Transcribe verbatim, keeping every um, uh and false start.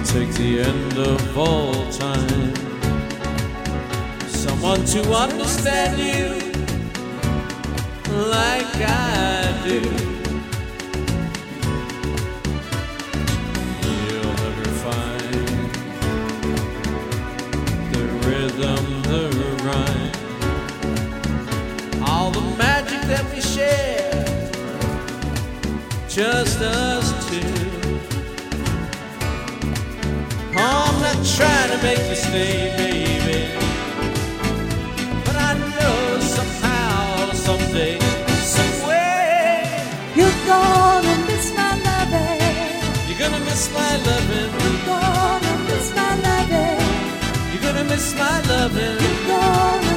take the end of all time. Someone to understand you like I do. You'll never find the rhythm, the rhyme, all the magic that we share, just us two. I'm not trying to make you stay, baby, but I know somehow, someday, someway, you're gonna miss my loving. You're gonna miss my loving. You're gonna miss my loving. You're gonna miss my loving. You're gonna